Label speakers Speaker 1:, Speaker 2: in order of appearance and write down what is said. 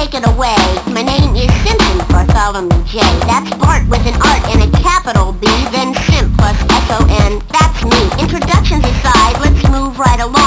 Speaker 1: take it away. My name is Simpson Bartholomew J. That's Bart with an art and a capital B, then Simp plus S-O-N. That's me. Introductions aside, let's move right along.